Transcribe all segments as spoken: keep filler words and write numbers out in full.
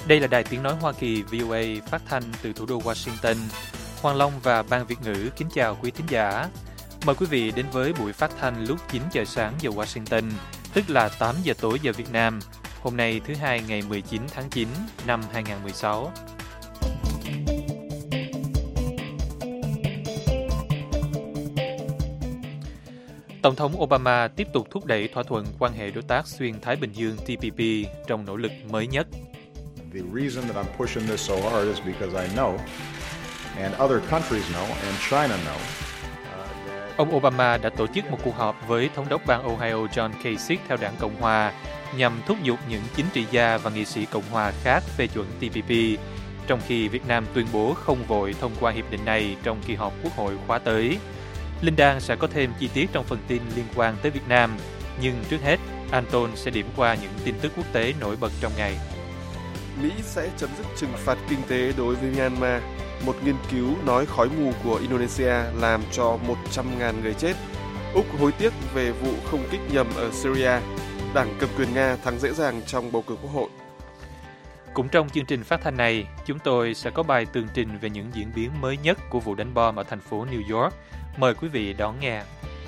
Đây là Đài Tiếng Nói Hoa Kỳ vê o a phát thanh từ thủ đô Washington. Hoàng Long và Ban Việt ngữ kính chào quý thính giả. Mời quý vị đến với buổi phát thanh lúc chín giờ sáng giờ Washington, tức là tám giờ tối giờ Việt Nam. Hôm nay thứ Hai ngày mười chín tháng chín năm hai nghìn không trăm mười sáu. Tổng thống Obama tiếp tục thúc đẩy thỏa thuận quan hệ đối tác xuyên Thái Bình Dương T P P trong nỗ lực mới nhất. The reason that I'm pushing this so hard is because I know, and other countries know, and China know. Ông Obama đã tổ chức một cuộc họp với thống đốc bang Ohio John Kasich theo đảng Cộng Hòa nhằm thúc giục những chính trị gia và nghị sĩ Cộng Hòa khác phê chuẩn T P P, trong khi Việt Nam tuyên bố không vội thông qua hiệp định này trong kỳ họp Quốc hội khóa tới. Linh Đan sẽ có thêm chi tiết trong phần tin liên quan tới Việt Nam, nhưng trước hết, Anton sẽ điểm qua những tin tức quốc tế nổi bật trong ngày. Mỹ sẽ chấm dứt trừng phạt kinh tế đối với Myanmar. Một nghiên cứu nói khói mù của Indonesia làm cho một trăm nghìn người chết. Úc hối tiếc về vụ không kích nhầm ở Syria. Đảng cầm quyền Nga thắng dễ dàng trong bầu cử quốc hội. Cũng trong chương trình phát thanh này, chúng tôi sẽ có bài tường trình về những diễn biến mới nhất của vụ đánh bom ở thành phố New York. Mời quý vị đón nghe.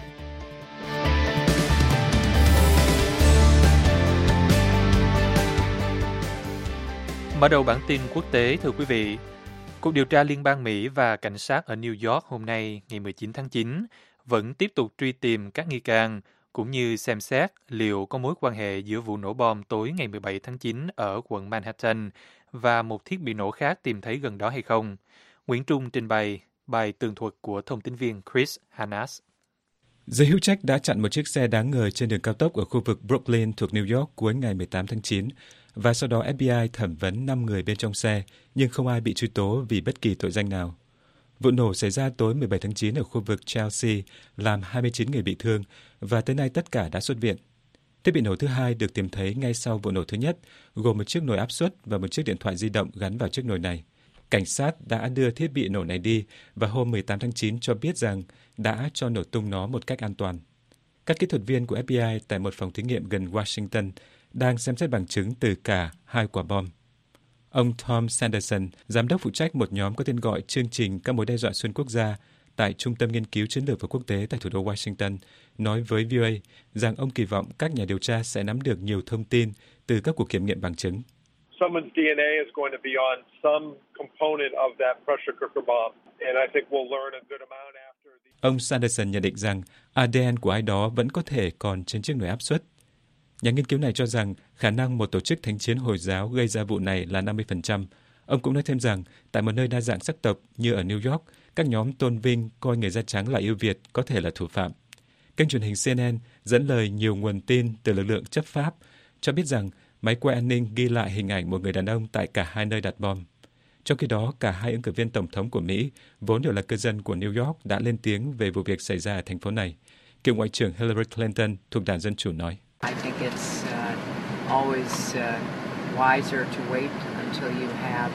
Mở đầu bản tin quốc tế, thưa quý vị, Cuộc điều tra liên bang Mỹ và cảnh sát ở New York hôm nay, ngày mười chín tháng chín, vẫn tiếp tục truy tìm các nghi can, cũng như xem xét liệu có mối quan hệ giữa vụ nổ bom tối ngày mười bảy tháng chín ở quận Manhattan và một thiết bị nổ khác tìm thấy gần đó hay không. Nguyễn Trung trình bày bài tường thuật của thông tin viên Chris Hannas. Giới hữu trách đã chặn một chiếc xe đáng ngờ trên đường cao tốc ở khu vực Brooklyn thuộc New York cuối ngày mười tám tháng chín, và sau đó F B I thẩm vấn năm người bên trong xe, nhưng không ai bị truy tố vì bất kỳ tội danh nào. Vụ nổ xảy ra tối mười bảy tháng chín ở khu vực Chelsea, làm hai mươi chín người bị thương, và tới nay tất cả đã xuất viện. Thiết bị nổ thứ hai được tìm thấy ngay sau vụ nổ thứ nhất, gồm một chiếc nồi áp suất và một chiếc điện thoại di động gắn vào chiếc nồi này. Cảnh sát đã đưa thiết bị nổ này đi và hôm mười tám tháng chín cho biết rằng đã cho nổ tung nó một cách an toàn. Các kỹ thuật viên của F B I tại một phòng thí nghiệm gần Washington đang xem xét bằng chứng từ cả hai quả bom. Ông Tom Sanderson, giám đốc phụ trách một nhóm có tên gọi Chương trình các mối đe dọa xuyên quốc gia tại Trung tâm Nghiên cứu Chiến lược và Quốc tế tại thủ đô Washington, nói với vê o a rằng ông kỳ vọng các nhà điều tra sẽ nắm được nhiều thông tin từ các cuộc kiểm nghiệm bằng chứng. Someone's D N A is going to be on some component of that pressure cooker bomb, and I think we'll learn a good amount after the... Ông Sanderson nhận định rằng a đê en của ai đó vẫn có thể còn trên chiếc nồi áp suất. Nhà nghiên cứu này cho rằng khả năng một tổ chức thánh chiến Hồi giáo gây ra vụ này là năm mươi phần trăm. Ông cũng nói thêm rằng tại một nơi đa dạng sắc tộc như ở New York, các nhóm tôn vinh coi người da trắng là ưu việt có thể là thủ phạm. Kênh truyền hình C N N dẫn lời nhiều nguồn tin từ lực lượng chấp pháp cho biết rằng máy quay an ninh ghi lại hình ảnh một người đàn ông tại cả hai nơi đặt bom. Trong khi đó, cả hai ứng cử viên tổng thống của Mỹ, vốn đều là cư dân của New York, đã lên tiếng về vụ việc xảy ra ở thành phố này. Cựu Ngoại trưởng Hillary Clinton thuộc Đảng Dân Chủ nói: I think it's uh, always uh, wiser to wait until you have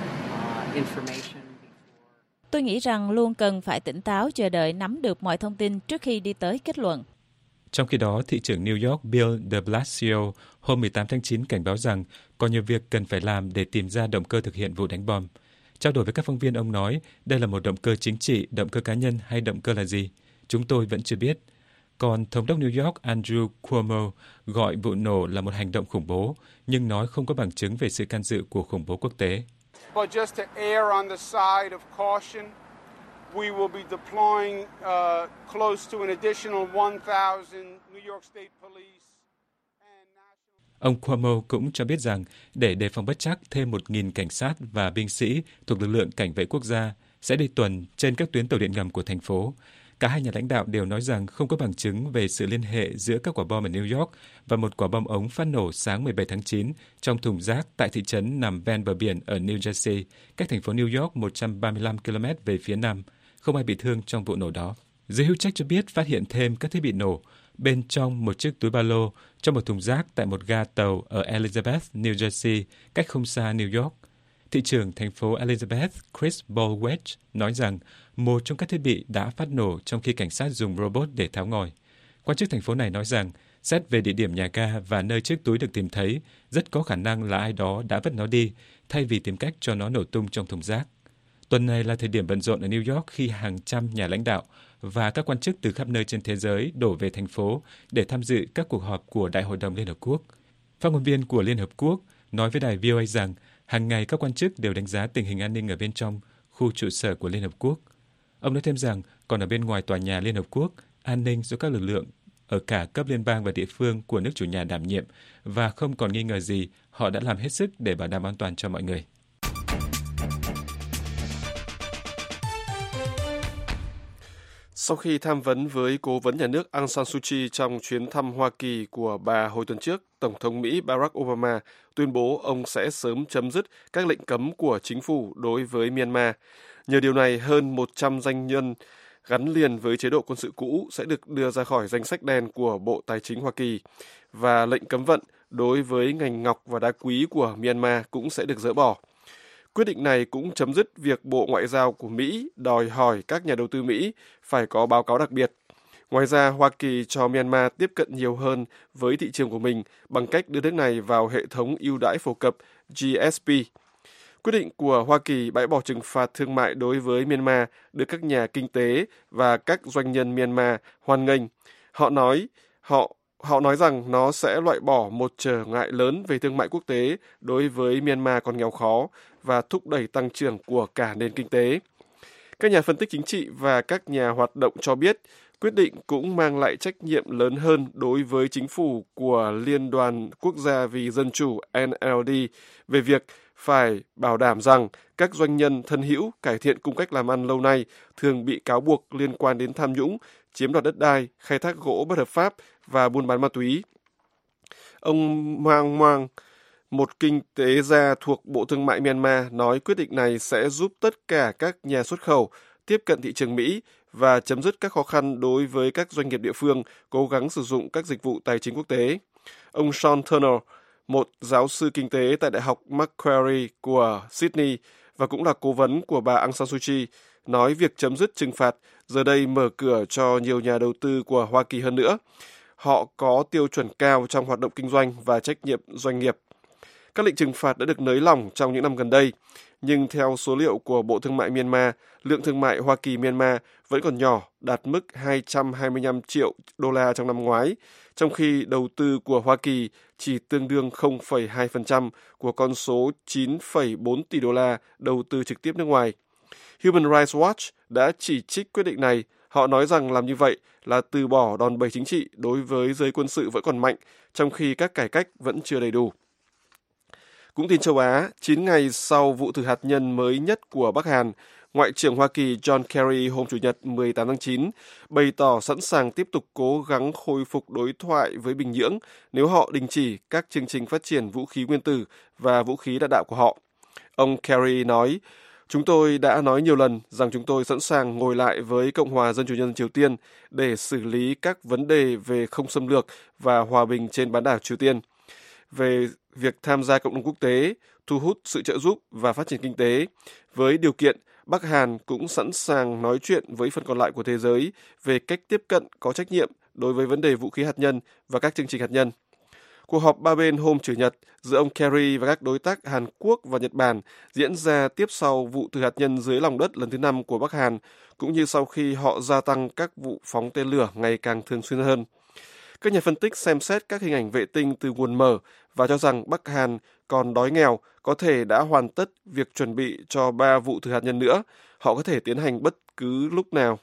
uh, information. Tôi nghĩ rằng luôn cần phải tỉnh táo chờ đợi nắm được mọi thông tin trước khi đi tới kết luận. Trong khi đó, thị trưởng New York Bill de Blasio hôm mười tám tháng chín cảnh báo rằng có nhiều việc cần phải làm để tìm ra động cơ thực hiện vụ đánh bom. Trao đổi với các phóng viên, ông nói đây là một động cơ chính trị, động cơ cá nhân hay động cơ là gì? Chúng tôi vẫn chưa biết. Còn Thống đốc New York Andrew Cuomo gọi vụ nổ là một hành động khủng bố, nhưng nói không có bằng chứng về sự can dự của khủng bố quốc tế. But just to err on the side of caution, we will be deploying uh, close to an additional one thousand New York State Police. Ông Cuomo cũng cho biết rằng để đề phòng bất trắc, thêm một nghìn cảnh sát và binh sĩ thuộc lực lượng cảnh vệ quốc gia sẽ đi tuần trên các tuyến tàu điện ngầm của thành phố. Cả hai nhà lãnh đạo đều nói rằng không có bằng chứng về sự liên hệ giữa các quả bom ở New York và một quả bom ống phát nổ sáng mười bảy tháng chín trong thùng rác tại thị trấn nằm ven bờ biển ở New Jersey, cách thành phố New York một trăm ba mươi lăm ki lô mét về phía nam. Không ai bị thương trong vụ nổ đó. Giới hữu trách cho biết phát hiện thêm các thiết bị nổ bên trong một chiếc túi ba lô trong một thùng rác tại một ga tàu ở Elizabeth, New Jersey, cách không xa New York. Thị trưởng thành phố Elizabeth Chris Bolwedge nói rằng một trong các thiết bị đã phát nổ trong khi cảnh sát dùng robot để tháo ngòi. Quan chức thành phố này nói rằng Xét về địa điểm nhà ga và nơi chiếc túi được tìm thấy, rất có khả năng là ai đó đã vứt nó đi, thay vì tìm cách cho nó nổ tung trong thùng rác. Tuần này là thời điểm bận rộn ở New York khi hàng trăm nhà lãnh đạo và các quan chức từ khắp nơi trên thế giới đổ về thành phố để tham dự các cuộc họp của Đại hội đồng Liên Hợp Quốc. Phát ngôn viên của Liên Hợp Quốc nói với đài vê o a rằng hàng ngày các quan chức đều đánh giá tình hình an ninh ở bên trong khu trụ sở của Liên Hợp Quốc. Ông nói thêm rằng còn ở bên ngoài tòa nhà Liên Hợp Quốc, an ninh do các lực lượng ở cả cấp liên bang và địa phương của nước chủ nhà đảm nhiệm và không còn nghi ngờ gì họ đã làm hết sức để bảo đảm an toàn cho mọi người. Sau khi tham vấn với cố vấn nhà nước Aung San Suu Kyi trong chuyến thăm Hoa Kỳ của bà hồi tuần trước, Tổng thống Mỹ Barack Obama tuyên bố ông sẽ sớm chấm dứt các lệnh cấm của chính phủ đối với Myanmar. Nhờ điều này, hơn một trăm doanh nhân gắn liền với chế độ quân sự cũ sẽ được đưa ra khỏi danh sách đen của Bộ Tài chính Hoa Kỳ, và lệnh cấm vận đối với ngành ngọc và đá quý của Myanmar cũng sẽ được dỡ bỏ. Quyết định này cũng chấm dứt việc Bộ Ngoại giao của Mỹ đòi hỏi các nhà đầu tư Mỹ phải có báo cáo đặc biệt. Ngoài ra, Hoa Kỳ cho Myanmar tiếp cận nhiều hơn với thị trường của mình bằng cách đưa nước này vào hệ thống ưu đãi phổ cập G S P. Quyết định của Hoa Kỳ bãi bỏ trừng phạt thương mại đối với Myanmar được các nhà kinh tế và các doanh nhân Myanmar hoan nghênh. Họ nói họ họ nói rằng nó sẽ loại bỏ một trở ngại lớn về thương mại quốc tế đối với Myanmar còn nghèo khó và thúc đẩy tăng trưởng của cả nền kinh tế. Các nhà phân tích chính trị và các nhà hoạt động cho biết quyết định cũng mang lại trách nhiệm lớn hơn đối với chính phủ của Liên đoàn Quốc gia vì Dân chủ N L D về việc phải bảo đảm rằng các doanh nhân thân hữu cải thiện cung cách làm ăn lâu nay thường bị cáo buộc liên quan đến tham nhũng, chiếm đoạt đất đai, khai thác gỗ bất hợp pháp và buôn bán ma túy. Ông Mang Mang, một kinh tế gia thuộc Bộ Thương mại Myanmar, nói quyết định này sẽ giúp tất cả các nhà xuất khẩu tiếp cận thị trường Mỹ và chấm dứt các khó khăn đối với các doanh nghiệp địa phương cố gắng sử dụng các dịch vụ tài chính quốc tế. Ông Sean Turner, một giáo sư kinh tế tại Đại học Macquarie của Sydney và cũng là cố vấn của bà Aung San Suu Kyi, nói việc chấm dứt trừng phạt giờ đây mở cửa cho nhiều nhà đầu tư của Hoa Kỳ hơn nữa. Họ có tiêu chuẩn cao trong hoạt động kinh doanh và trách nhiệm doanh nghiệp. Các lệnh trừng phạt đã được nới lỏng trong những năm gần đây, nhưng theo số liệu của Bộ Thương mại Myanmar, lượng thương mại Hoa Kỳ-Myanmar vẫn còn nhỏ, đạt mức hai trăm hai mươi lăm triệu đô la trong năm ngoái, trong khi đầu tư của Hoa Kỳ chỉ tương đương không phẩy hai phần trăm của con số chín phẩy bốn tỷ đô la đầu tư trực tiếp nước ngoài. Human Rights Watch đã chỉ trích quyết định này. Họ nói rằng làm như vậy là từ bỏ đòn bẩy chính trị đối với giới quân sự vẫn còn mạnh, trong khi các cải cách vẫn chưa đầy đủ. Cũng tin châu Á, chín ngày sau vụ thử hạt nhân mới nhất của Bắc Hàn, Ngoại trưởng Hoa Kỳ John Kerry hôm Chủ nhật mười tám tháng chín bày tỏ sẵn sàng tiếp tục cố gắng khôi phục đối thoại với Bình Nhưỡng nếu họ đình chỉ các chương trình phát triển vũ khí nguyên tử và vũ khí đạn đạo của họ. Ông Kerry nói, chúng tôi đã nói nhiều lần rằng chúng tôi sẵn sàng ngồi lại với Cộng hòa Dân chủ nhân dân Triều Tiên để xử lý các vấn đề về không xâm lược và hòa bình trên bán đảo Triều Tiên. Về việc tham gia cộng đồng quốc tế, thu hút sự trợ giúp và phát triển kinh tế, với điều kiện Bắc Hàn cũng sẵn sàng nói chuyện với phần còn lại của thế giới về cách tiếp cận có trách nhiệm đối với vấn đề vũ khí hạt nhân và các chương trình hạt nhân. Cuộc họp ba bên hôm Chủ nhật giữa ông Kerry và các đối tác Hàn Quốc và Nhật Bản diễn ra tiếp sau vụ thử hạt nhân dưới lòng đất lần thứ năm của Bắc Hàn, cũng như sau khi họ gia tăng các vụ phóng tên lửa ngày càng thường xuyên hơn. Các nhà phân tích xem xét các hình ảnh vệ tinh từ nguồn mở và cho rằng Bắc Hàn còn đói nghèo, có thể đã hoàn tất việc chuẩn bị cho ba vụ thử hạt nhân nữa. Họ có thể tiến hành bất cứ lúc nào.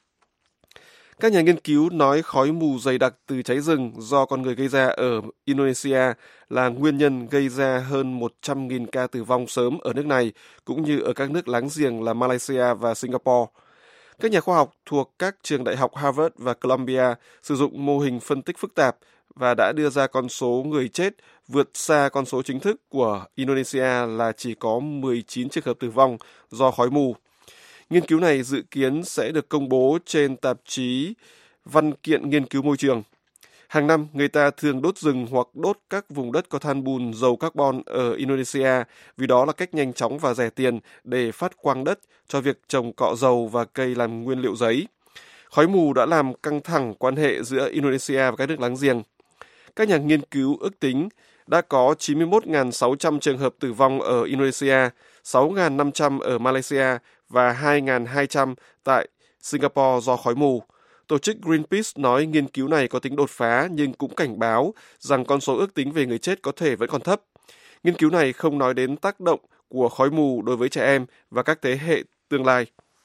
Các nhà nghiên cứu nói khói mù dày đặc từ cháy rừng do con người gây ra ở Indonesia là nguyên nhân gây ra hơn một trăm nghìn ca tử vong sớm ở nước này, cũng như ở các nước láng giềng là Malaysia và Singapore. Các nhà khoa học thuộc các trường đại học Harvard và Columbia sử dụng mô hình phân tích phức tạp và đã đưa ra con số người chết vượt xa con số chính thức của Indonesia là chỉ có mười chín trường hợp tử vong do khói mù. Nghiên cứu này dự kiến sẽ được công bố trên tạp chí Văn kiện Nghiên cứu Môi trường. Hàng năm, người ta thường đốt rừng hoặc đốt các vùng đất có than bùn dầu carbon ở Indonesia vì đó là cách nhanh chóng và rẻ tiền để phát quang đất cho việc trồng cọ dầu và cây làm nguyên liệu giấy. Khói mù đã làm căng thẳng quan hệ giữa Indonesia và các nước láng giềng. Các nhà nghiên cứu ước tính đã có chín mươi mốt nghìn sáu trăm trường hợp tử vong ở Indonesia, sáu nghìn năm trăm ở Malaysia và hai nghìn hai trăm tại Singapore do khói mù. Tổ chức Greenpeace nói nghiên cứu này có tính đột phá nhưng cũng cảnh báo rằng con số ước tính về người chết có thể vẫn còn thấp. Nghiên cứu này không nói đến tác động của khói mù đối với trẻ em và các thế hệ tương lai.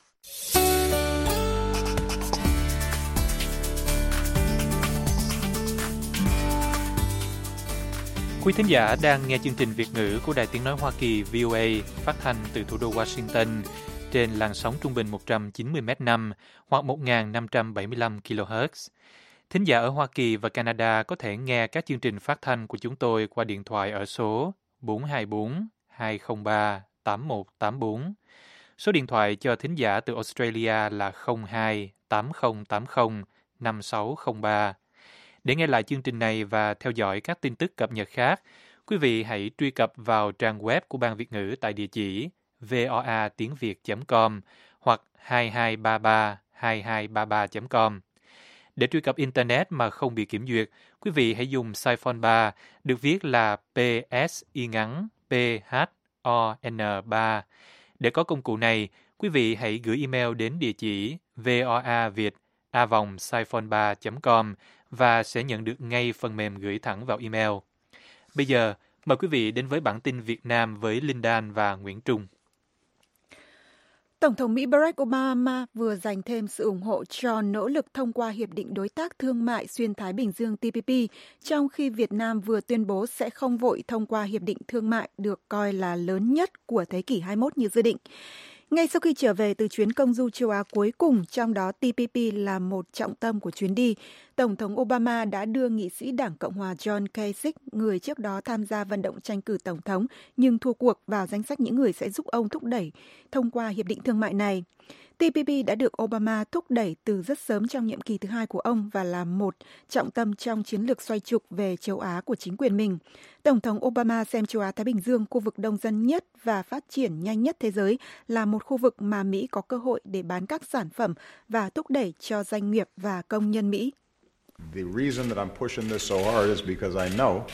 Quý thính giả đang nghe chương trình Việt ngữ của Đài Tiếng Nói Hoa Kỳ vê o a phát thanh từ thủ đô Washington trên làn sóng trung bình một trăm chín mươi mét năm hoặc một nghìn năm trăm bảy mươi lăm ki lô héc. Thính giả ở Hoa Kỳ và Canada có thể nghe các chương trình phát thanh của chúng tôi qua điện thoại ở số bốn hai bốn hai không ba tám một tám bốn. Số điện thoại cho thính giả từ Australia là không hai tám không tám không năm sáu không ba. Để nghe lại chương trình này và theo dõi các tin tức cập nhật khác, quý vị hãy truy cập vào trang web của Ban Việt ngữ tại địa chỉ voa tiếng việt chấm com hoặc hai hai ba ba hai hai ba ba chấm com. Để truy cập Internet mà không bị kiểm duyệt, quý vị hãy dùng Siphon ba, được viết là pê ét y ngắn P H O N ba. Để có công cụ này, quý vị hãy gửi email đến địa chỉ voaviet a vòng siphon ba chấm com và sẽ nhận được ngay phần mềm gửi thẳng vào email. Bây giờ, mời quý vị đến với bản tin Việt Nam với Linh Dan và Nguyễn Trung. Tổng thống Mỹ Barack Obama vừa dành thêm sự ủng hộ cho nỗ lực thông qua Hiệp định Đối tác Thương mại Xuyên Thái Bình Dương T P P, trong khi Việt Nam vừa tuyên bố sẽ không vội thông qua Hiệp định Thương mại được coi là lớn nhất của thế kỷ hai mươi mốt như dự định. Ngay sau khi trở về từ chuyến công du châu Á cuối cùng, trong đó T P P là một trọng tâm của chuyến đi, Tổng thống Obama đã đưa nghị sĩ Đảng Cộng hòa John Kasich, người trước đó tham gia vận động tranh cử Tổng thống nhưng thua cuộc, vào danh sách những người sẽ giúp ông thúc đẩy thông qua hiệp định thương mại này. T P P đã được Obama thúc đẩy từ rất sớm trong nhiệm kỳ thứ hai của ông và là một trọng tâm trong chiến lược xoay trục về châu Á của chính quyền mình. Tổng thống Obama xem châu Á-Thái Bình Dương, khu vực đông dân nhất và phát triển nhanh nhất thế giới, là một khu vực mà Mỹ có cơ hội để bán các sản phẩm và thúc đẩy cho doanh nghiệp và công nhân Mỹ. The reason that I'm pushing this so hard is because I know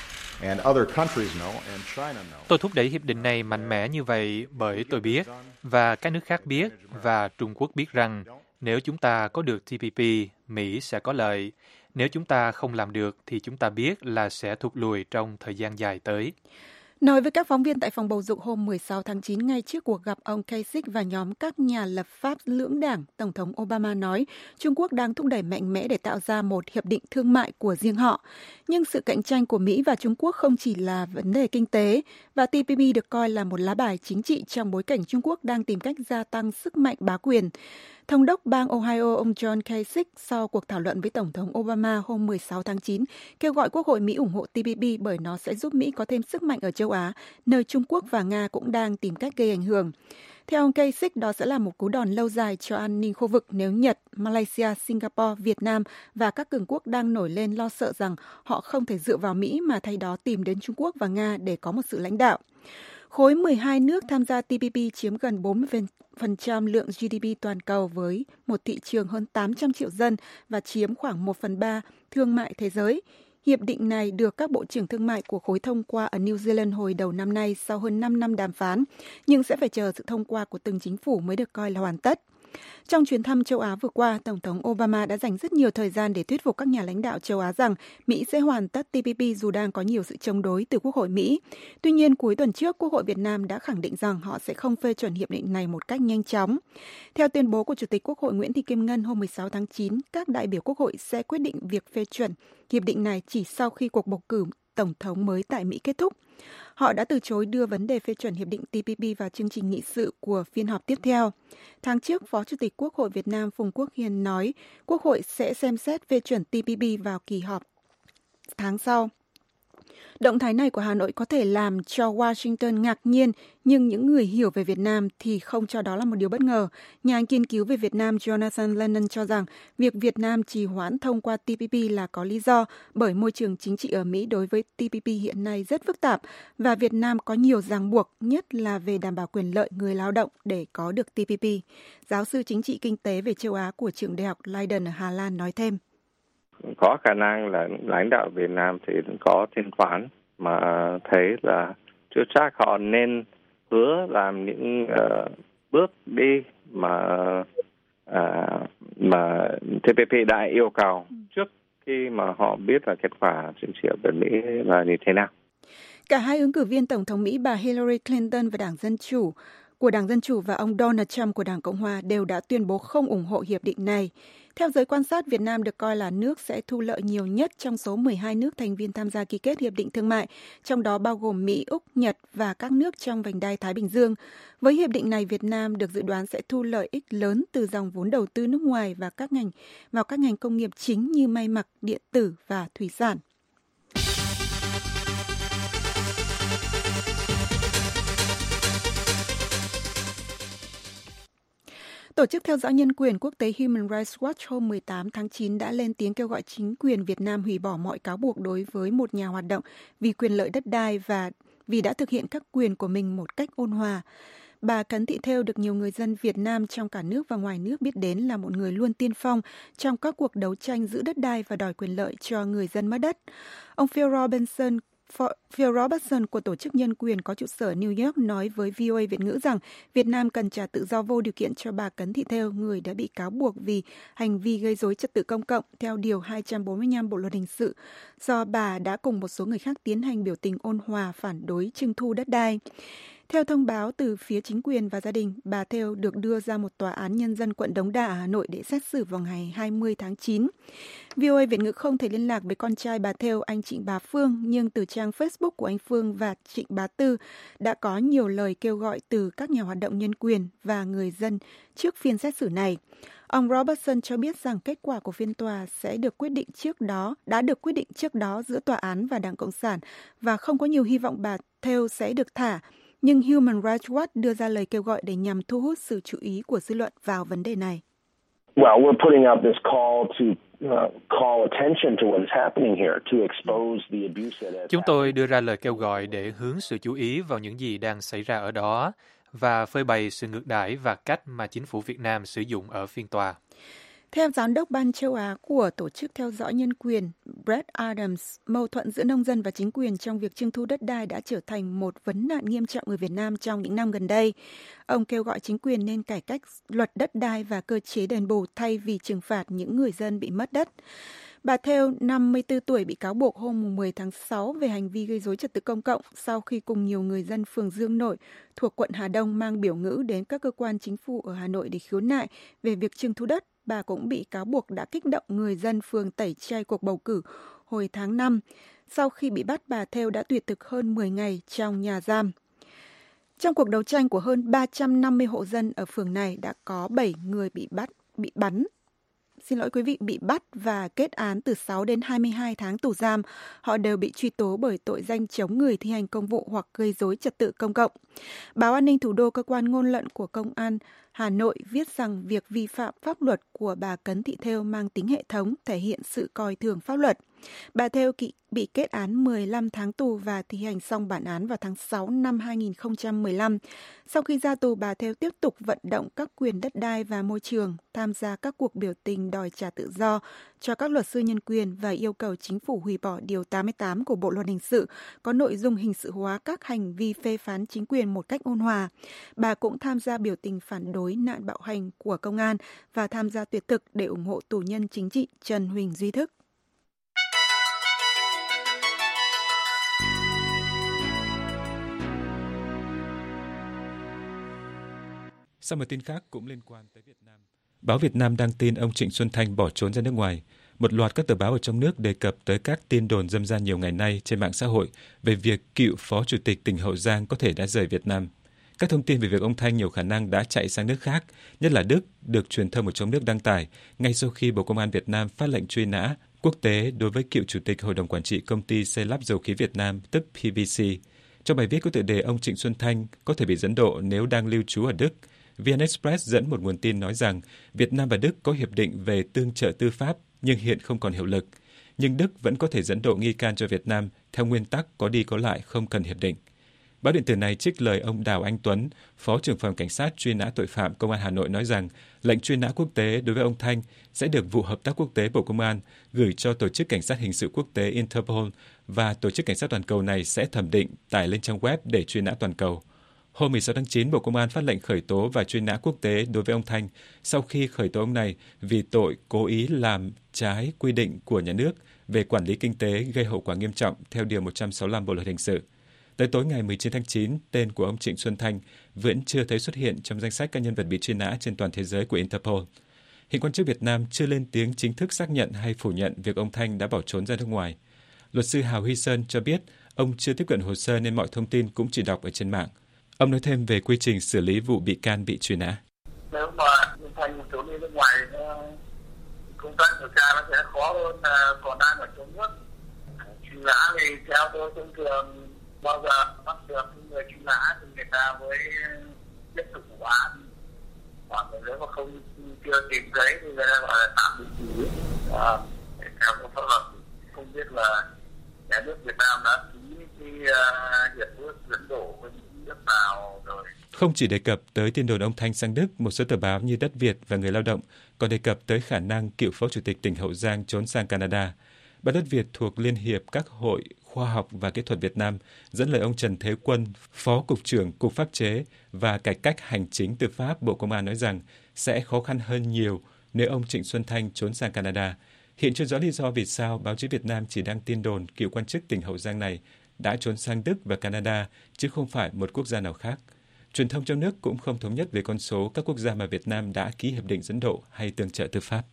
and other countries know and China know. Tôi thúc đẩy hiệp định này mạnh mẽ như vậy bởi tôi biết và các nước khác biết và Trung Quốc biết rằng nếu chúng ta có được T P P, Mỹ sẽ có lợi. Nếu chúng ta không làm được thì chúng ta biết là sẽ thụt lùi trong thời gian dài tới. Nói với các phóng viên tại phòng bầu dục hôm mười sáu tháng chín, ngay trước cuộc gặp ông Kasich và nhóm các nhà lập pháp lưỡng đảng, Tổng thống Obama nói Trung Quốc đang thúc đẩy mạnh mẽ để tạo ra một hiệp định thương mại của riêng họ. Nhưng sự cạnh tranh của Mỹ và Trung Quốc không chỉ là vấn đề kinh tế, và T P P được coi là một lá bài chính trị trong bối cảnh Trung Quốc đang tìm cách gia tăng sức mạnh bá quyền. Thống đốc bang Ohio ông John Kasich sau cuộc thảo luận với Tổng thống Obama hôm mười sáu tháng chín kêu gọi Quốc hội Mỹ ủng hộ T P P bởi nó sẽ giúp Mỹ có thêm sức mạnh ở châu Á, nơi Trung Quốc và Nga cũng đang tìm cách gây ảnh hưởng. Theo ông Kasich, đó sẽ là một cú đòn lâu dài cho an ninh khu vực nếu Nhật, Malaysia, Singapore, Việt Nam và các cường quốc đang nổi lên lo sợ rằng họ không thể dựa vào Mỹ mà thay đó tìm đến Trung Quốc và Nga để có một sự lãnh đạo. Khối mười hai nước tham gia T P P chiếm gần bốn mươi phần trăm lượng G D P toàn cầu với một thị trường hơn tám trăm triệu dân và chiếm khoảng một phần ba thương mại thế giới. Hiệp định này được các bộ trưởng thương mại của khối thông qua ở New Zealand hồi đầu năm nay sau hơn năm năm đàm phán, nhưng sẽ phải chờ sự thông qua của từng chính phủ mới được coi là hoàn tất. Trong chuyến thăm châu Á vừa qua, Tổng thống Obama đã dành rất nhiều thời gian để thuyết phục các nhà lãnh đạo châu Á rằng Mỹ sẽ hoàn tất T P P dù đang có nhiều sự chống đối từ Quốc hội Mỹ. Tuy nhiên, cuối tuần trước, Quốc hội Việt Nam đã khẳng định rằng họ sẽ không phê chuẩn hiệp định này một cách nhanh chóng. Theo tuyên bố của Chủ tịch Quốc hội Nguyễn Thị Kim Ngân hôm mười sáu tháng chín, các đại biểu Quốc hội sẽ quyết định việc phê chuẩn hiệp định này chỉ sau khi cuộc bầu cử Tổng thống mới tại Mỹ kết thúc. Họ đã từ chối đưa vấn đề phê chuẩn hiệp định T P P vào chương trình nghị sự của phiên họp tiếp theo. Tháng trước, Phó Chủ tịch Quốc hội Việt Nam Phùng Quốc Hiền nói Quốc hội sẽ xem xét phê chuẩn T P P vào kỳ họp tháng sau. Động thái này của Hà Nội có thể làm cho Washington ngạc nhiên, nhưng những người hiểu về Việt Nam thì không cho đó là một điều bất ngờ. Nhà nghiên cứu về Việt Nam Jonathan Lennon cho rằng việc Việt Nam trì hoãn thông qua T P P là có lý do bởi môi trường chính trị ở Mỹ đối với T P P hiện nay rất phức tạp và Việt Nam có nhiều ràng buộc, nhất là về đảm bảo quyền lợi người lao động để có được T P P. Giáo sư chính trị kinh tế về châu Á của trường Đại học Leiden ở Hà Lan nói thêm. có khả năng là lãnh đạo Việt Nam thì có thanh khoản, mà thấy là chưa chắc họ nên hứa làm những uh, bước đi mà uh, mà tê pê pê đã yêu cầu trước khi mà họ biết là kết quả dân triệu của Mỹ là như thế nào. Cả hai ứng cử viên Tổng thống Mỹ bà Hillary Clinton và Đảng Dân Chủ của Đảng Dân Chủ và ông Donald Trump của Đảng Cộng Hòa đều đã tuyên bố không ủng hộ hiệp định này. Theo giới quan sát, Việt Nam được coi là nước sẽ thu lợi nhiều nhất trong số mười hai nước thành viên tham gia ký kết hiệp định thương mại, trong đó bao gồm Mỹ, Úc, Nhật và các nước trong vành đai Thái Bình Dương. Với hiệp định này, Việt Nam được dự đoán sẽ thu lợi ích lớn từ dòng vốn đầu tư nước ngoài và các ngành vào các ngành công nghiệp chính như may mặc, điện tử và thủy sản. Tổ chức theo dõi nhân quyền quốc tế Human Rights Watch hôm mười tám tháng chín đã lên tiếng kêu gọi chính quyền Việt Nam hủy bỏ mọi cáo buộc đối với một nhà hoạt động vì quyền lợi đất đai và vì đã thực hiện các quyền của mình một cách ôn hòa. Bà Cấn Thị Thêu được nhiều người dân Việt Nam trong cả nước và ngoài nước biết đến là một người luôn tiên phong trong các cuộc đấu tranh giữ đất đai và đòi quyền lợi cho người dân mất đất. Ông Phil Robertson Phil Robertson của Tổ chức Nhân quyền có trụ sở New York nói với vê o a Việt ngữ rằng Việt Nam cần trả tự do vô điều kiện cho bà Cấn Thị Thêu, người đã bị cáo buộc vì hành vi gây rối trật tự công cộng theo Điều hai trăm bốn mươi lăm Bộ Luật Hình sự, do bà đã cùng một số người khác tiến hành biểu tình ôn hòa phản đối trưng thu đất đai. Theo thông báo từ phía chính quyền và gia đình, bà Thêu được đưa ra một tòa án nhân dân quận Đống Đa ở Hà Nội để xét xử vào ngày hai mươi tháng chín. vê o a Việt ngữ không thể liên lạc với con trai bà Thêu, anh Trịnh Bá Phương, nhưng từ trang Facebook của anh Phương và Trịnh Bá Tư đã có nhiều lời kêu gọi từ các nhà hoạt động nhân quyền và người dân trước phiên xét xử này. Ông Robertson cho biết rằng kết quả của phiên tòa sẽ được quyết định trước đó, đã được quyết định trước đó giữa tòa án và Đảng Cộng sản và không có nhiều hy vọng bà Thêu sẽ được thả. Nhưng Human Rights Watch đưa ra lời kêu gọi để nhằm thu hút sự chú ý của dư luận vào vấn đề này. Well, we're putting out this call to uh, call attention to what's happening here, to expose the abuse that Chúng tôi đưa ra lời kêu gọi để hướng sự chú ý vào những gì đang xảy ra ở đó và phơi bày sự ngược đãi và cách mà chính phủ Việt Nam sử dụng ở phiên tòa. Theo Giám đốc Ban châu Á của Tổ chức Theo dõi Nhân quyền Brett Adams, mâu thuẫn giữa nông dân và chính quyền trong việc trưng thu đất đai đã trở thành một vấn nạn nghiêm trọng ở Việt Nam trong những năm gần đây. Ông kêu gọi chính quyền nên cải cách luật đất đai và cơ chế đền bù thay vì trừng phạt những người dân bị mất đất. Bà Thêu, năm mươi tư tuổi, bị cáo buộc hôm mười tháng sáu về hành vi gây rối trật tự công cộng sau khi cùng nhiều người dân phường Dương Nội thuộc quận Hà Đông mang biểu ngữ đến các cơ quan chính phủ ở Hà Nội để khiếu nại về việc trưng thu đất. Bà cũng bị cáo buộc đã kích động người dân phường tẩy chay cuộc bầu cử hồi tháng năm. Sau khi bị bắt, bà Thêu đã tuyệt thực hơn mười ngày trong nhà giam. Trong cuộc đấu tranh của hơn ba trăm năm mươi hộ dân ở phường này đã có bảy người bị bắt, bị bắn. Xin lỗi quý vị, bị bắt và kết án từ sáu đến hai mươi hai tháng tù giam. Họ đều bị truy tố bởi tội danh chống người thi hành công vụ hoặc gây rối trật tự công cộng. Báo An ninh Thủ đô, cơ quan ngôn luận của Công an Hà Nội, viết rằng việc vi phạm pháp luật của bà Cấn Thị Thêu mang tính hệ thống, thể hiện sự coi thường pháp luật. Bà Thêu bị kết án mười lăm tháng tù và thi hành xong bản án vào tháng sáu năm hai nghìn không trăm mười lăm. Sau khi ra tù, bà Thêu tiếp tục vận động các quyền đất đai và môi trường, tham gia các cuộc biểu tình đòi trả tự do cho các luật sư nhân quyền và yêu cầu chính phủ hủy bỏ Điều tám mươi tám của Bộ Luật Hình sự có nội dung hình sự hóa các hành vi phê phán chính quyền một cách ôn hòa. Bà cũng tham gia biểu tình phản đối nạn bạo hành của công an và tham gia tuyệt thực để ủng hộ tù nhân chính trị Trần Huỳnh Duy Thức. Sau một tin khác cũng liên quan tới Việt Nam, báo Việt Nam đăng tin ông Trịnh Xuân Thanh bỏ trốn ra nước ngoài. Một loạt các tờ báo ở trong nước đề cập tới các tin đồn râm ran nhiều ngày nay trên mạng xã hội về việc cựu Phó Chủ tịch tỉnh Hậu Giang có thể đã rời Việt Nam. Các thông tin về việc ông Thanh nhiều khả năng đã chạy sang nước khác, nhất là Đức, được truyền thông ở trong nước đăng tải ngay sau khi Bộ Công an Việt Nam phát lệnh truy nã quốc tế đối với cựu Chủ tịch Hội đồng Quản trị Công ty xây lắp dầu khí Việt Nam, tức pê vê xê. Trong bài viết có tựa đề ông Trịnh Xuân Thanh có thể bị dẫn độ nếu đang lưu trú ở Đức, vê en Express dẫn một nguồn tin nói rằng Việt Nam và Đức có hiệp định về tương trợ tư pháp nhưng hiện không còn hiệu lực. Nhưng Đức vẫn có thể dẫn độ nghi can cho Việt Nam theo nguyên tắc có đi có lại không cần hiệp định. Báo điện tử này trích lời ông Đào Anh Tuấn, Phó trưởng phòng Cảnh sát truy nã tội phạm Công an Hà Nội nói rằng lệnh truy nã quốc tế đối với ông Thanh sẽ được Vụ Hợp tác Quốc tế Bộ Công an gửi cho Tổ chức Cảnh sát Hình sự Quốc tế Interpol và Tổ chức Cảnh sát Toàn cầu này sẽ thẩm định tải lên trang web để truy nã toàn cầu. Hôm mười sáu tháng chín, Bộ Công an phát lệnh khởi tố và truy nã quốc tế đối với ông Thanh sau khi khởi tố ông này vì tội cố ý làm trái quy định của nhà nước về quản lý kinh tế gây hậu quả nghiêm trọng theo Điều một trăm sáu mươi lăm Bộ Luật Hình sự. Tới tối ngày mười chín tháng chín, tên của ông Trịnh Xuân Thanh vẫn chưa thấy xuất hiện trong danh sách các nhân vật bị truy nã trên toàn thế giới của Interpol. Hiện quan chức Việt Nam chưa lên tiếng chính thức xác nhận hay phủ nhận việc ông Thanh đã bỏ trốn ra nước ngoài. Luật sư Hào Huy Sơn cho biết ông chưa tiếp cận hồ sơ nên mọi thông tin cũng chỉ đọc ở trên mạng. Ông nói thêm về quy trình xử lý vụ bị can bị truy nã. Nếu mà ông Thanh trốn đi nước ngoài, công tác điều tra nó sẽ khó hơn còn đang ở trong nước. Truy nã thì theo tôi thông thường bao giờ bắt được người truy nã thì người ta mới tiếp tục vụ án. Còn nếu mà không chưa tìm thấy thì người ta gọi là tạm bị xử. À, theo pháp luật không biết là nhà nước Việt Nam đã ký cái hiệp ước dẫn độ với những nước nào rồi. Không chỉ đề cập tới tin đồn ông Thanh sang Đức, một số tờ báo như Đất Việt và Người Lao động còn đề cập tới khả năng cựu Phó Chủ tịch tỉnh Hậu Giang trốn sang Canada. Báo Đất Việt thuộc Liên hiệp các hội khoa học và kỹ thuật Việt Nam dẫn lời ông Trần Thế Quân, Phó Cục trưởng Cục Pháp chế và Cải cách Hành chính Tư pháp Bộ Công an nói rằng sẽ khó khăn hơn nhiều nếu ông Trịnh Xuân Thanh trốn sang Canada. Hiện chưa rõ lý do vì sao báo chí Việt Nam chỉ đăng tin đồn cựu quan chức tỉnh Hậu Giang này đã trốn sang Đức và Canada, chứ không phải một quốc gia nào khác. Truyền thông trong nước cũng không thống nhất về con số các quốc gia mà Việt Nam đã ký hiệp định dẫn độ hay tương trợ tư pháp.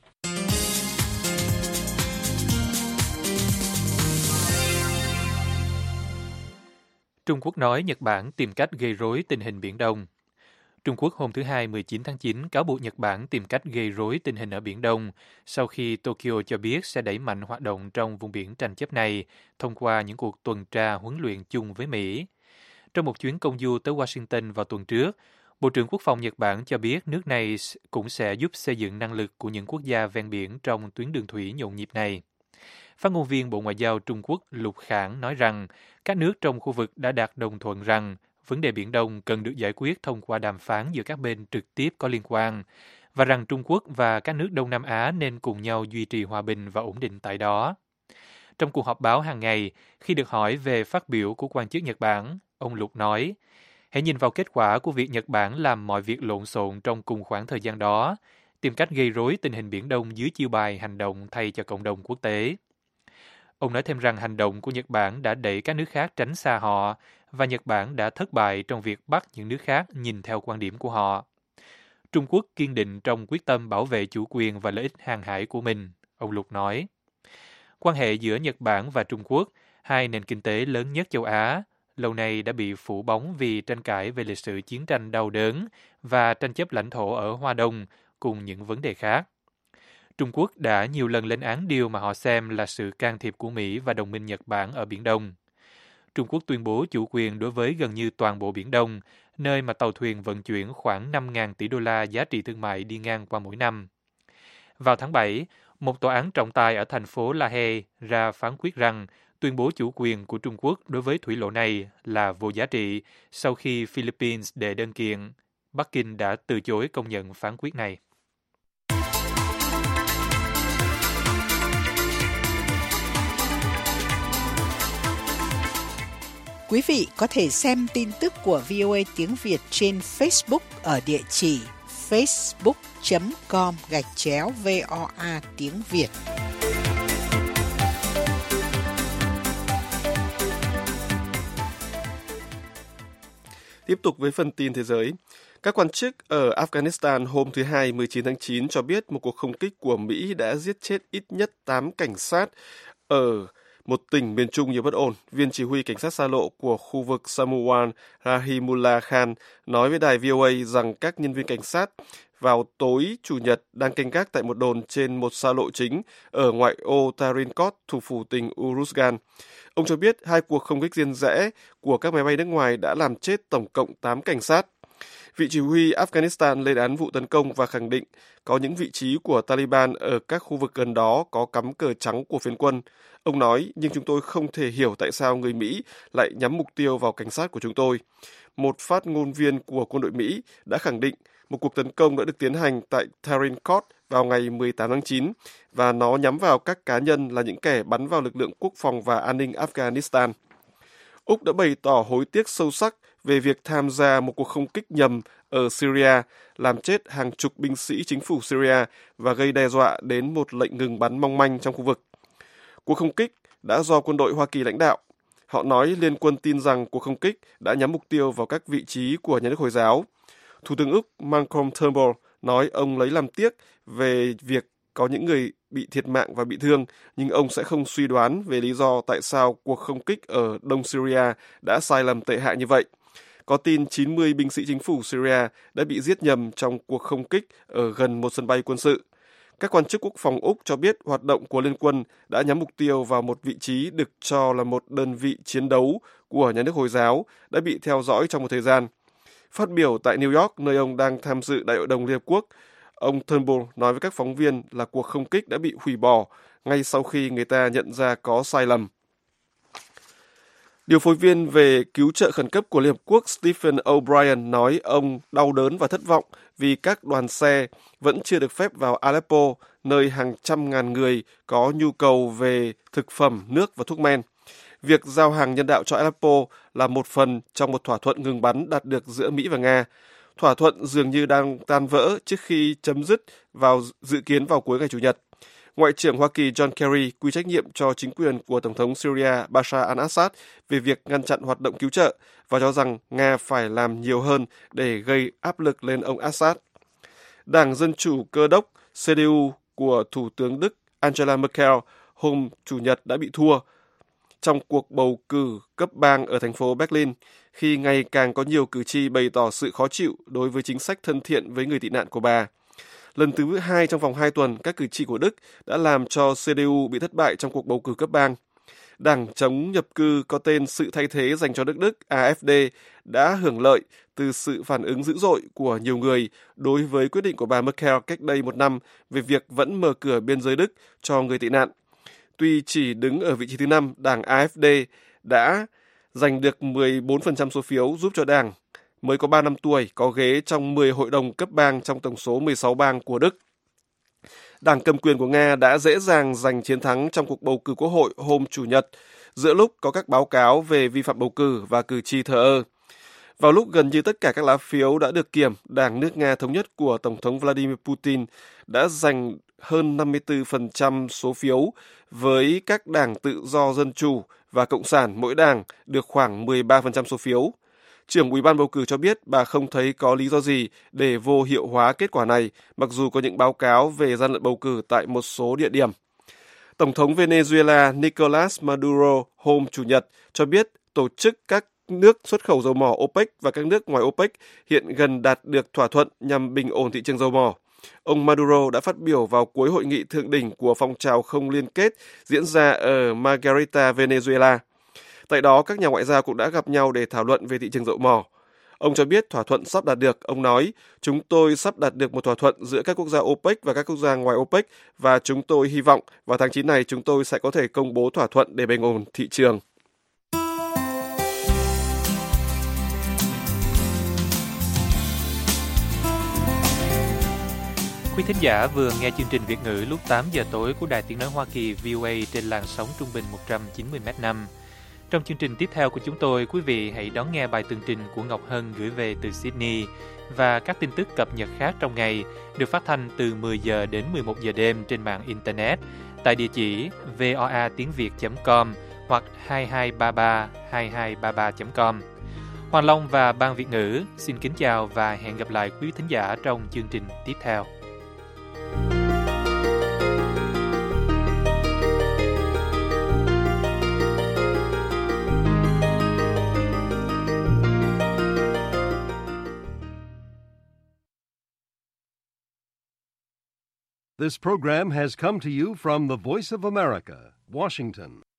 Trung Quốc nói Nhật Bản tìm cách gây rối tình hình Biển Đông. Trung Quốc hôm thứ Hai mười chín tháng chín cáo buộc Nhật Bản tìm cách gây rối tình hình ở Biển Đông sau khi Tokyo cho biết sẽ đẩy mạnh hoạt động trong vùng biển tranh chấp này thông qua những cuộc tuần tra huấn luyện chung với Mỹ. Trong một chuyến công du tới Washington vào tuần trước, Bộ trưởng Quốc phòng Nhật Bản cho biết nước này cũng sẽ giúp xây dựng năng lực của những quốc gia ven biển trong tuyến đường thủy nhộn nhịp này. Phát ngôn viên Bộ Ngoại giao Trung Quốc Lục Khảng nói rằng các nước trong khu vực đã đạt đồng thuận rằng vấn đề Biển Đông cần được giải quyết thông qua đàm phán giữa các bên trực tiếp có liên quan, và rằng Trung Quốc và các nước Đông Nam Á nên cùng nhau duy trì hòa bình và ổn định tại đó. Trong cuộc họp báo hàng ngày, khi được hỏi về phát biểu của quan chức Nhật Bản, ông Lục nói, hãy nhìn vào kết quả của việc Nhật Bản làm mọi việc lộn xộn trong cùng khoảng thời gian đó, tìm cách gây rối tình hình Biển Đông dưới chiêu bài hành động thay cho cộng đồng quốc tế. Ông nói thêm rằng hành động của Nhật Bản đã đẩy các nước khác tránh xa họ, và Nhật Bản đã thất bại trong việc bắt những nước khác nhìn theo quan điểm của họ. Trung Quốc kiên định trong quyết tâm bảo vệ chủ quyền và lợi ích hàng hải của mình, ông Lục nói. Quan hệ giữa Nhật Bản và Trung Quốc, hai nền kinh tế lớn nhất châu Á, lâu nay đã bị phủ bóng vì tranh cãi về lịch sử chiến tranh đau đớn và tranh chấp lãnh thổ ở Hoa Đông cùng những vấn đề khác. Trung Quốc đã nhiều lần lên án điều mà họ xem là sự can thiệp của Mỹ và đồng minh Nhật Bản ở Biển Đông. Trung Quốc tuyên bố chủ quyền đối với gần như toàn bộ Biển Đông, nơi mà tàu thuyền vận chuyển khoảng năm nghìn tỷ đô la giá trị thương mại đi ngang qua mỗi năm. Vào tháng bảy, một tòa án trọng tài ở thành phố La Haye ra phán quyết rằng tuyên bố chủ quyền của Trung Quốc đối với thủy lộ này là vô giá trị sau khi Philippines đệ đơn kiện. Bắc Kinh đã từ chối công nhận phán quyết này. Quý vị có thể xem tin tức của vê o a tiếng Việt trên Facebook ở địa chỉ facebook chấm com gạch chéo vê o a tiếng Việt. Tiếp tục với phần tin thế giới. Các quan chức ở Afghanistan hôm thứ Hai mười chín tháng chín cho biết một cuộc không kích của Mỹ đã giết chết ít nhất tám cảnh sát ở một tỉnh miền Trung nhiều bất ổn. Viên chỉ huy cảnh sát xa lộ của khu vực Samuwan Rahimullah Khan nói với đài vê o a rằng các nhân viên cảnh sát vào tối Chủ nhật đang canh gác tại một đồn trên một xa lộ chính ở ngoại ô Tarinkot, thủ phủ tỉnh Uruzgan. Ông cho biết hai cuộc không kích riêng rẽ của các máy bay nước ngoài đã làm chết tổng cộng tám cảnh sát. Vị chỉ huy Afghanistan lên án vụ tấn công và khẳng định có những vị trí của Taliban ở các khu vực gần đó có cắm cờ trắng của phiến quân. Ông nói, nhưng chúng tôi không thể hiểu tại sao người Mỹ lại nhắm mục tiêu vào cảnh sát của chúng tôi. Một phát ngôn viên của quân đội Mỹ đã khẳng định một cuộc tấn công đã được tiến hành tại Tarin Kot vào ngày mười tám tháng chín và nó nhắm vào các cá nhân là những kẻ bắn vào lực lượng quốc phòng và an ninh Afghanistan. Úc đã bày tỏ hối tiếc sâu sắc về việc tham gia một cuộc không kích nhầm ở Syria, làm chết hàng chục binh sĩ chính phủ Syria và gây đe dọa đến một lệnh ngừng bắn mong manh trong khu vực. Cuộc không kích đã do quân đội Hoa Kỳ lãnh đạo. Họ nói liên quân tin rằng cuộc không kích đã nhắm mục tiêu vào các vị trí của nhà nước Hồi giáo. Thủ tướng Úc Malcolm Turnbull nói ông lấy làm tiếc về việc có những người bị thiệt mạng và bị thương, nhưng ông sẽ không suy đoán về lý do tại sao cuộc không kích ở Đông Syria đã sai lầm tệ hại như vậy. Có tin chín mươi binh sĩ chính phủ Syria đã bị giết nhầm trong cuộc không kích ở gần một sân bay quân sự. Các quan chức quốc phòng Úc cho biết hoạt động của liên quân đã nhắm mục tiêu vào một vị trí được cho là một đơn vị chiến đấu của nhà nước Hồi giáo đã bị theo dõi trong một thời gian. Phát biểu tại New York, nơi ông đang tham dự Đại hội đồng Liên Hợp Quốc, ông Turnbull nói với các phóng viên là cuộc không kích đã bị hủy bỏ ngay sau khi người ta nhận ra có sai lầm. Điều phối viên về cứu trợ khẩn cấp của Liên Hợp Quốc Stephen O'Brien nói ông đau đớn và thất vọng vì các đoàn xe vẫn chưa được phép vào Aleppo, nơi hàng trăm ngàn người có nhu cầu về thực phẩm, nước và thuốc men. Việc giao hàng nhân đạo cho Aleppo là một phần trong một thỏa thuận ngừng bắn đạt được giữa Mỹ và Nga. Thỏa thuận dường như đang tan vỡ trước khi chấm dứt vào dự kiến vào cuối ngày Chủ nhật. Ngoại trưởng Hoa Kỳ John Kerry quy trách nhiệm cho chính quyền của Tổng thống Syria Bashar al-Assad về việc ngăn chặn hoạt động cứu trợ và cho rằng Nga phải làm nhiều hơn để gây áp lực lên ông Assad. Đảng Dân Chủ Cơ đốc xê đê u của Thủ tướng Đức Angela Merkel hôm Chủ nhật đã bị thua trong cuộc bầu cử cấp bang ở thành phố Berlin, khi ngày càng có nhiều cử tri bày tỏ sự khó chịu đối với chính sách thân thiện với người tị nạn của bà. Lần thứ hai trong vòng hai tuần, các cử tri của Đức đã làm cho xê đê u bị thất bại trong cuộc bầu cử cấp bang. Đảng chống nhập cư có tên Sự Thay Thế dành cho nước Đức a ép đê đã hưởng lợi từ sự phản ứng dữ dội của nhiều người đối với quyết định của bà Merkel cách đây một năm về việc vẫn mở cửa biên giới Đức cho người tị nạn. Tuy chỉ đứng ở vị trí thứ năm, đảng a ép đê đã giành được mười bốn phần trăm số phiếu giúp cho đảng mới có ba năm tuổi có ghế trong mười hội đồng cấp bang trong tổng số mười sáu bang của Đức. Đảng cầm quyền của Nga đã dễ dàng giành chiến thắng trong cuộc bầu cử quốc hội hôm Chủ nhật, giữa lúc có các báo cáo về vi phạm bầu cử và cử tri thờ ơ. Vào lúc gần như tất cả các lá phiếu đã được kiểm, Đảng nước Nga Thống nhất của Tổng thống Vladimir Putin đã giành hơn năm mươi tư phần trăm số phiếu, với các đảng Tự do Dân chủ và Cộng sản mỗi đảng được khoảng mười ba phần trăm số phiếu. Trưởng Ủy ban bầu cử cho biết bà không thấy có lý do gì để vô hiệu hóa kết quả này, mặc dù có những báo cáo về gian lận bầu cử tại một số địa điểm. Tổng thống Venezuela Nicolas Maduro hôm Chủ nhật cho biết tổ chức các nước xuất khẩu dầu mỏ OPEC và các nước ngoài OPEC hiện gần đạt được thỏa thuận nhằm bình ổn thị trường dầu mỏ. Ông Maduro đã phát biểu vào cuối hội nghị thượng đỉnh của phong trào không liên kết diễn ra ở Margarita, Venezuela. Tại đó, các nhà ngoại giao cũng đã gặp nhau để thảo luận về thị trường dầu mỏ. Ông cho biết thỏa thuận sắp đạt được. Ông nói, chúng tôi sắp đạt được một thỏa thuận giữa các quốc gia OPEC và các quốc gia ngoài OPEC và chúng tôi hy vọng vào tháng chín này chúng tôi sẽ có thể công bố thỏa thuận để bình ổn thị trường. Quý thính giả vừa nghe chương trình Việt ngữ lúc tám giờ tối của Đài Tiếng nói Hoa Kỳ vê o a trên làn sóng trung bình một trăm chín mươi mét năm. Trong chương trình tiếp theo của chúng tôi, quý vị hãy đón nghe bài tường trình của Ngọc Hân gửi về từ Sydney và các tin tức cập nhật khác trong ngày được phát thanh từ mười giờ đến mười một giờ đêm trên mạng Internet tại địa chỉ voa tiếng việt chấm com hoặc hai hai ba ba hai hai ba ba chấm com. Hoàng Long và Ban Việt ngữ xin kính chào và hẹn gặp lại quý thính giả trong chương trình tiếp theo. This program has come to you from the Voice of America, Washington.